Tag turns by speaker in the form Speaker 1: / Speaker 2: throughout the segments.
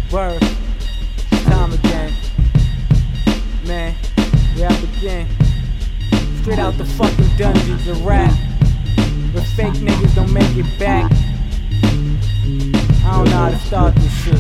Speaker 1: Word, time again. Man, we out again. Straight out the fucking dungeons of rap. Where fake niggas don't make it back. I don't know how to start this shit.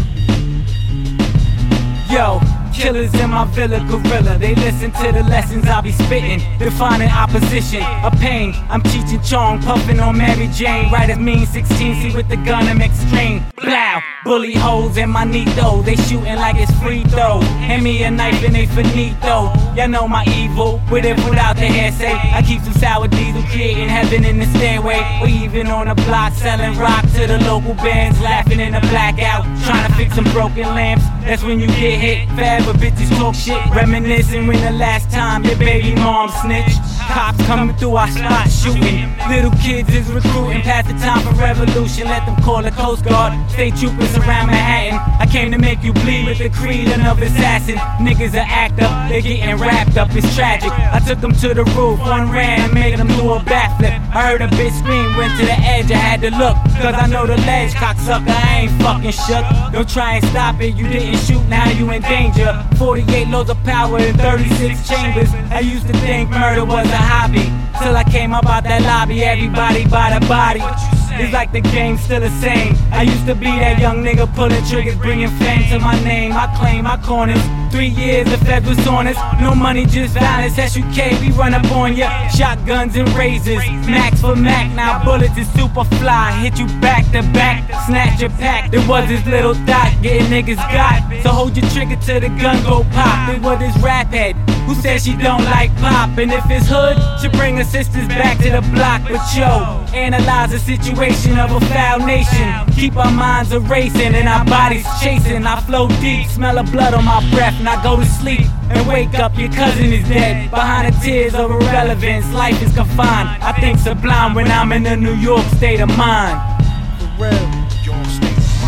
Speaker 1: Yo, killers in my villa, gorilla. They listen to the lessons I be spitting, defining opposition, a pain. I'm Cheech and Chong, puffing on Mary Jane. Right as mean 16, see with the gun I'm extreme. Blow, bully holes in my knee though. They shooting like it's free throw. Hand me a knife and they finito. Y'all know my evil, with it without the hearsay. I keep some sour diesel, creating heaven in the stairway. We even on the block, selling rock to the local bands, laughing in the blackout, trying to fix some broken lamps. That's when you get hit. Forever bitches talk shit, reminiscing when the last time your baby mom snitched. Cops coming through our spot shooting. Little kids is recruiting, past the time for revolution. Let them call the Coast Guard, state troopers around Manhattan. I came to make you bleed with the creed of assassin. Niggas are act up, they getting wrapped up, it's tragic. I took them to the roof, one ran and made them do a backflip. I heard a bitch scream, went to the edge, I had to look, cause I know the ledge, cocksucker, I ain't fucking shook. Don't try and stop it, you didn't shoot, now you in danger. 48 loads of power in 36 chambers. I used to think murder was a hobby, till I came up out that lobby, everybody by the body. It's like the game's still the same. I used to be that young nigga pulling triggers, bringing fame to my name. I claim my corners. 3 years the feds was on us. No money, just violence. SUK, we run up on ya. Shotguns and razors, max for Mac. Now bullets is super fly. Hit you back to back, snatch your pack. There was this little dot getting niggas got. So hold your trigger till the gun go pop. It was this rap head who said she don't like pop. And if it's hood, she bring her sisters back to the block. But yo, analyze the situation of a foul nation. Keep our minds erasing and our bodies chasing. I flow deep, smell of blood on my breath. And I go to sleep and wake up, your cousin is dead. Behind the tears of irrelevance, life is confined. I think sublime when I'm in a New York state of mind. For real, your state of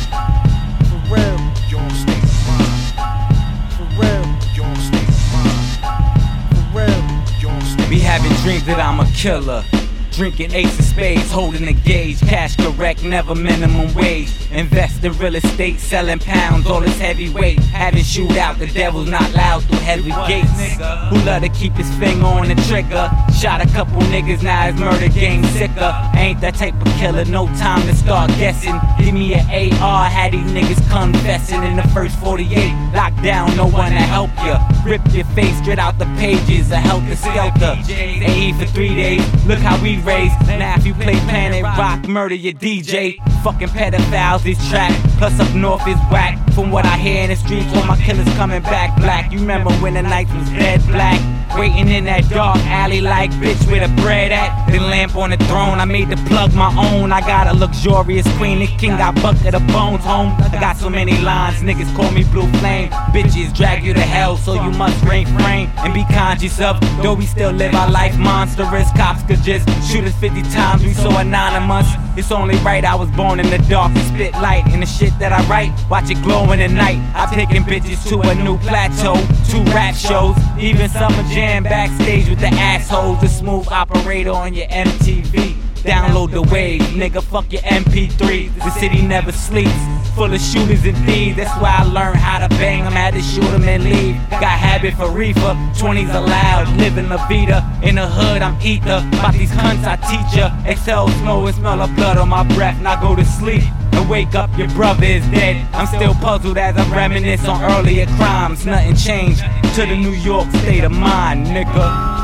Speaker 1: mind. For real, your state of mind. For real, your state of mind. For real, your state of mind. Be having dreams that I'm a killer. Drinking ace of spades, holding the gauge. Cash correct, never minimum wage. Invest in real estate, selling pounds, all this heavyweight. Having shootout, the devil's not loud through heavy gates. Who love to keep his finger on the trigger. Shot a couple niggas, now his murder game sicker. Ain't that type of killer, no time to start guessing. Give me an AR, had these niggas confessing. In the first 48, locked down, no one to help ya. Rip your face straight out the pages, a helter skelter. They eat for 3 days, look how we raised. Now if you play Planet Rock, murder your DJ. Fucking pedophiles, this track, plus up north is whack. From what I hear in the streets, all my killers coming back black. You remember when the night was dead black? Waiting in that dark alley like bitch where the bread at. The lamp on the throne, I made the plug my own. I got a luxurious queen, the king got bucket of bones home. I got so many lines, niggas call me blue flame. Bitches drag you to hell, so you must refrain and be conscious of. Though we still live our life monstrous, cops could just shoot us 50 times, we so anonymous. It's only right I was born in the dark and spit light. And the shit that I write, watch it glow in the night. I'm taking bitches to a new plateau, 2 rap shows, even Summer Jam backstage with the assholes. A smooth operator on your MTV. Download the wave, nigga, fuck your MP3. The city never sleeps, full of shooters and thieves. That's why I learned how to bang them, had to shoot them and leave. Got habit for reefer, 20s allowed, living La Vida. In the hood, I'm ether, about these cunts I teach ya. Exhale snow and smell of blood on my breath, and I go to sleep. And wake up, your brother is dead. I'm still puzzled as I reminisce on earlier crimes. Nothing changed to the New York state of mind, nigga.